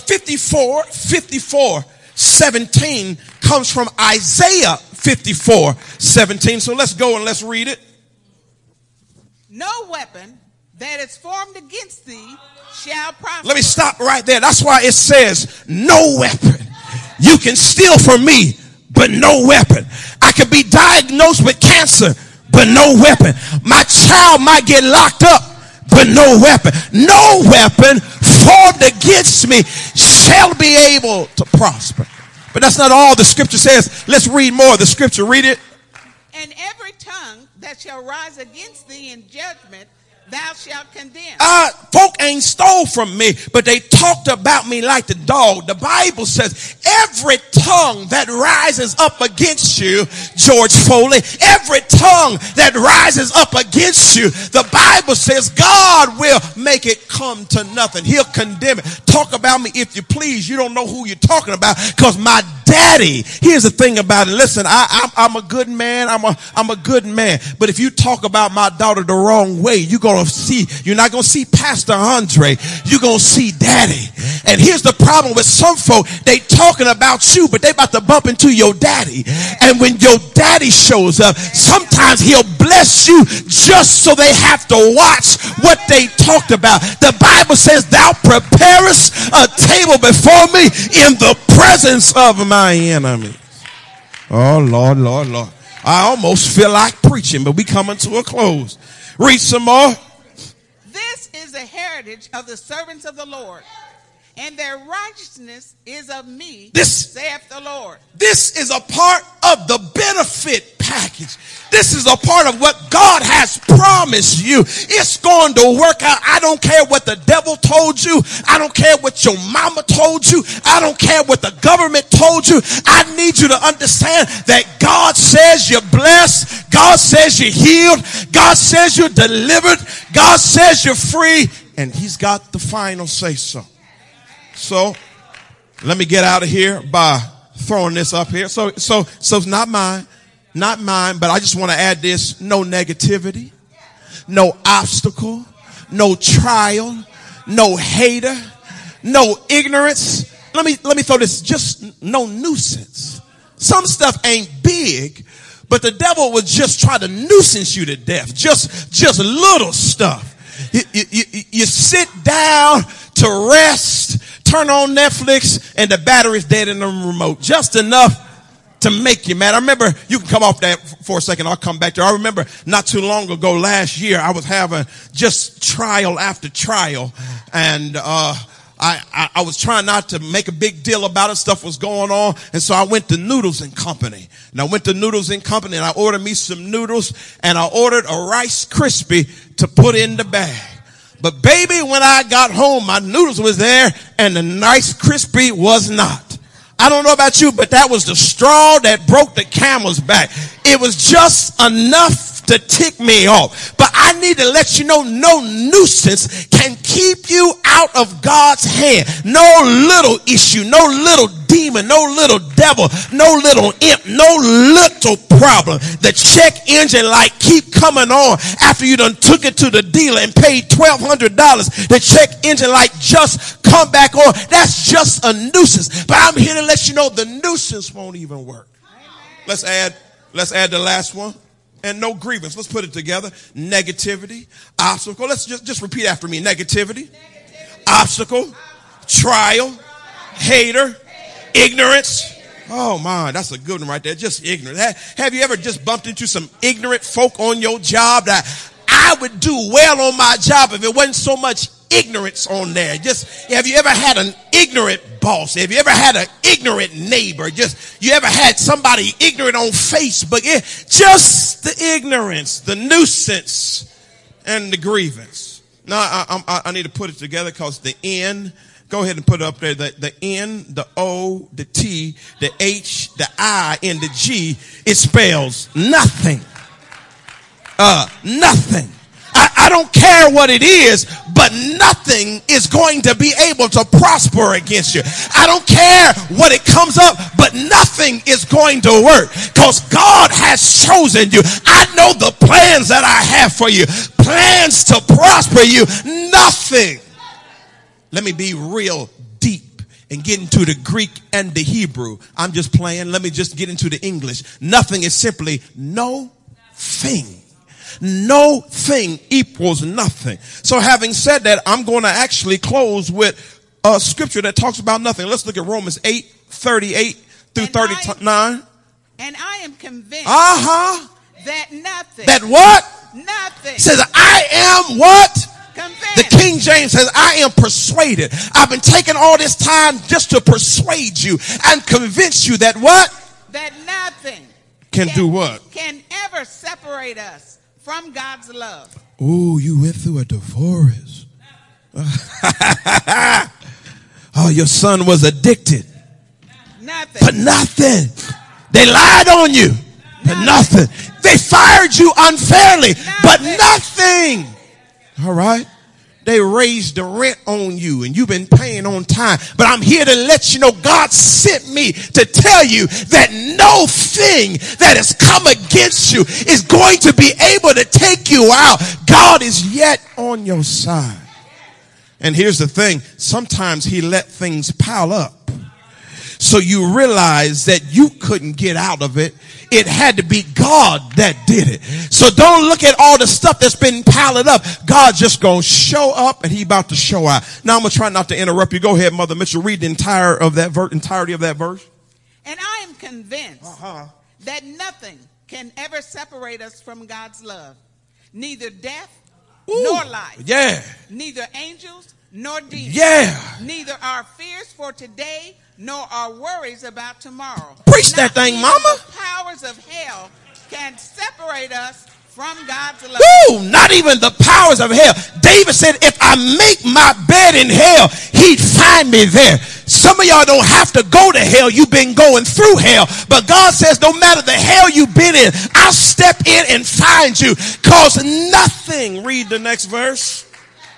S1: 5417 comes from Isaiah 54:17. So let's go and let's read it.
S4: no weapon that is formed against thee shall prosper.
S1: Let me stop right there. That's why it says no weapon. You can steal from me, but no weapon. I could be diagnosed with cancer, but no weapon. My child might get locked up, but no weapon. No weapon formed against me shall be able to prosper. But that's not all the scripture says. Let's read more of the scripture. Read it.
S4: And every tongue that shall rise against thee in judgment, thou shalt condemn.
S1: Folk ain't stole from me, but they talked about me like the dog. The Bible says every tongue that rises up against you, George Foley, every tongue that rises up against you, the Bible says God will make it come to nothing. He'll condemn it. Talk about me if you please. You don't know who you're talking about, because my daddy, here's the thing about it. Listen, I'm a good man. I'm a good man. But if you talk about my daughter the wrong way, you're not going to see Pastor Andre. You're going to see daddy. And here's the problem with some folk. They talking about you, but they about to bump into your daddy. And when your daddy shows up, sometimes he'll bless you just so they have to watch what they talked about. The Bible says, thou preparest a table before me in the presence of my enemies. Oh, Lord, Lord, Lord. I almost feel like preaching, but we coming to a close. Read some more.
S4: This is the heritage of the servants of the Lord, and their righteousness is of me, saith the Lord.
S1: This is a part of the benefit package. This is a part of what God has promised you. It's going to work out. I don't care what the devil told you. I don't care what your mama told you. I don't care what the government told you. I need you to understand that God says you're blessed. God says you're healed. God says you're delivered. God says you're free. And he's got the final say so. So let me get out of here by throwing this up here. So it's not mine, but I just want to add this: no negativity, no obstacle, no trial, no hater, no ignorance. Let me throw this: just no nuisance. Some stuff ain't big, but the devil would just try to nuisance you to death. Just little stuff. You sit down to rest, turn on Netflix, and the battery's dead in the remote. Just enough to make you mad. I remember, you can come off that for a second, I'll come back to it. I remember not too long ago, last year, I was having just trial after trial, and I was trying not to make a big deal about it. Stuff was going on. And so I went to Noodles and Company. And I went to Noodles and Company and I ordered me some noodles, and I ordered a Rice Krispie to put in the bag. But baby, when I got home, my noodles was there and the Rice Krispie was not. I don't know about you, but that was the straw that broke the camel's back. It was just enough to tick me off. But I need to let you know, no nuisance can keep you out of God's hand. No little issue, no little demon, no little devil, no little imp, no little problem. The check engine light keep coming on after you done took it to the dealer and paid $1,200. The check engine light just come back on. That's just a nuisance. But I'm here to let you know the nuisance won't even work. Let's add the last one. And no grievance. Let's put it together. Negativity, obstacle. Let's just repeat after me. Negativity, obstacle, trial, hater, ignorance. Oh my, that's a good one right there. Just ignorant. Have you ever just bumped into some ignorant folk on your job? That I would do well on my job if it wasn't so much ignorance on there. Just, have you ever had an ignorant boss? Have you ever had an ignorant neighbor? You ever had somebody ignorant on Facebook? Just the ignorance, the nuisance, and the grievance. Now, I need to put it together because the N, go ahead and put it up there. The N, the O, the T, the H, the I, and the G, it spells nothing. Nothing. I don't care what it is, but nothing is going to be able to prosper against you. I don't care what it comes up, but nothing is going to work because God has chosen you. I know the plans that I have for you, plans to prosper you. Nothing. Let me be real deep and get into the Greek and the Hebrew. I'm just playing. Let me just get into the English. Nothing is simply no thing. No thing equals nothing. So having said that, I'm going to actually close with a scripture that talks about nothing. Let's look at Romans 8:38 through 39.
S4: And I am convinced that nothing.
S1: That what?
S4: Nothing.
S1: Says I am what?
S4: Convinced.
S1: The King James says, I am persuaded. I've been taking all this time just to persuade you and convince you that what?
S4: That nothing
S1: can do what?
S4: Can ever separate us from God's love.
S1: Ooh, you went through a divorce. Oh, your son was addicted.
S4: Nothing.
S1: But nothing. They lied on you. But nothing. They fired you unfairly. But nothing. All right. They raised the rent on you and you've been paying on time. But I'm here to let you know God sent me to tell you that no thing that has come against you is going to be able to take you out. God is yet on your side. And here's the thing. Sometimes he let things pile up. So you realize that you couldn't get out of it. It had to be God that did it. So don't look at all the stuff that's been piling up. God just gonna show up and he about to show out. Now I'm gonna try not to interrupt you. Go ahead, Mother Mitchell. Read the entirety of that verse.
S4: And I am convinced that nothing can ever separate us from God's love. Neither death nor life.
S1: Yeah.
S4: Neither angels nor demons.
S1: Yeah.
S4: Neither our fears for today nor our worries about tomorrow.
S1: Preach that thing, Mama.
S4: The powers of hell can separate us from God's love.
S1: Woo! Not even the powers of hell. David said, if I make my bed in hell, he'd find me there. Some of y'all don't have to go to hell. You've been going through hell. But God says, no matter the hell you've been in, I'll step in and find you. Cause nothing. Read the next verse.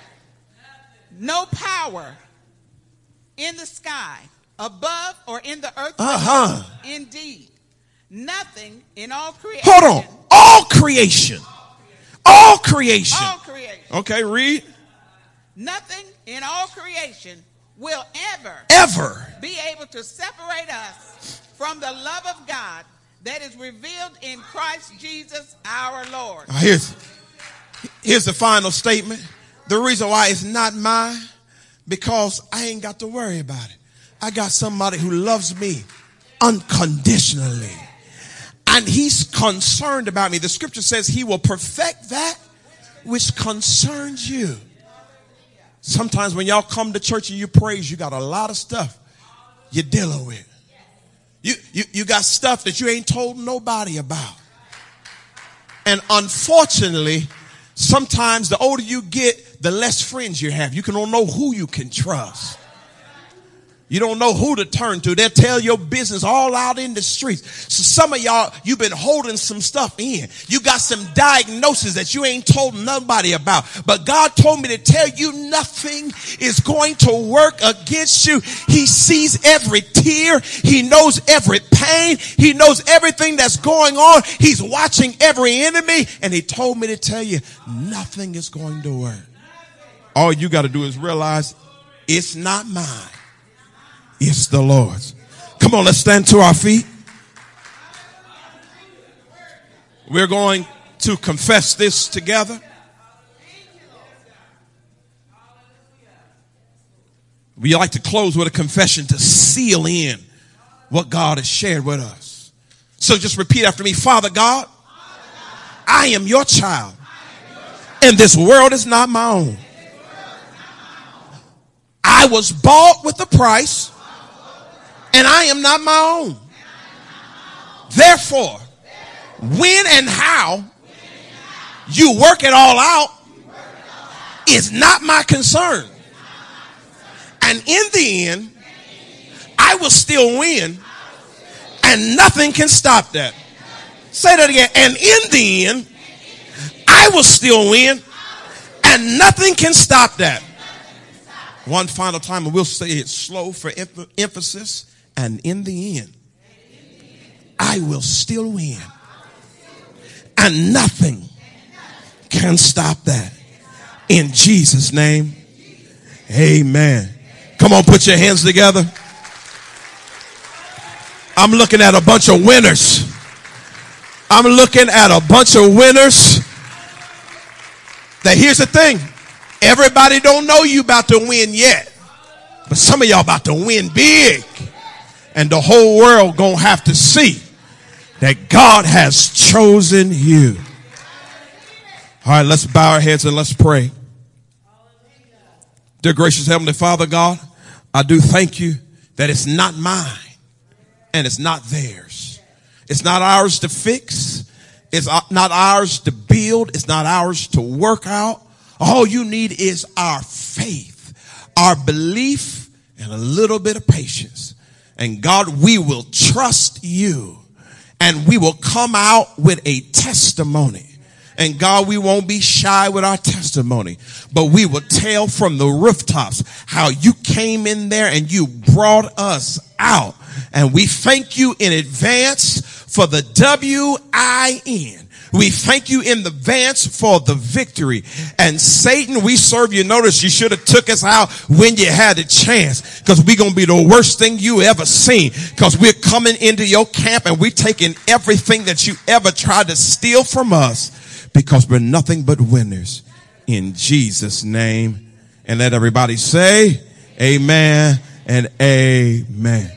S4: No power in the sky, above or in the earth. Indeed. Nothing in all creation.
S1: Hold on. All creation. All creation.
S4: All creation.
S1: Okay, read.
S4: Nothing in all creation will
S1: ever
S4: be able to separate us from the love of God that is revealed in Christ Jesus our Lord.
S1: Here's the final statement. The reason why it's not mine, because I ain't got to worry about it. I got somebody who loves me unconditionally. And he's concerned about me. The scripture says he will perfect that which concerns you. Sometimes when y'all come to church and you praise, you got a lot of stuff you're dealing with. You got stuff that you ain't told nobody about. And unfortunately, sometimes the older you get, the less friends you have. You don't know who you can trust. You don't know who to turn to. They'll tell your business all out in the streets. So some of y'all, you've been holding some stuff in. You got some diagnoses that you ain't told nobody about. But God told me to tell you nothing is going to work against you. He sees every tear. He knows every pain. He knows everything that's going on. He's watching every enemy. And he told me to tell you nothing is going to work. All you got to do is realize it's not mine. It's the Lord's. Come on, let's stand to our feet. We're going to confess this together. We like to close with a confession to seal in what God has shared with us. So just repeat after me. Father God, I am your child, and this world is not my own. I was bought with a price, and I am not my own. Therefore, when and how you work it all out is not my concern. And in the end, I will still win, and nothing can stop that. Say that again. And in the end, I will still win, and nothing can stop that. One final time, and we'll say it slow for emphasis. And in the end, I will still win. And nothing can stop that. In Jesus' name, amen. Come on, put your hands together. I'm looking at a bunch of winners. I'm looking at a bunch of winners. Now here's the thing. Everybody don't know you about to win yet. But some of y'all about to win big. And the whole world gonna have to see that God has chosen you. All right, let's bow our heads and let's pray. Dear gracious Heavenly Father God, I do thank you that it's not mine and it's not theirs. It's not ours to fix. It's not ours to build. It's not ours to work out. All you need is our faith, our belief, and a little bit of patience. And God, we will trust you and we will come out with a testimony. And God, we won't be shy with our testimony, but we will tell from the rooftops how you came in there and you brought us out. And we thank you in advance for the WIN. We thank you in advance for the victory. And Satan, we serve you. Notice you should have took us out when you had a chance, because we're going to be the worst thing you ever seen, because we're coming into your camp and we're taking everything that you ever tried to steal from us, because we're nothing but winners in Jesus' name. And let everybody say amen and amen.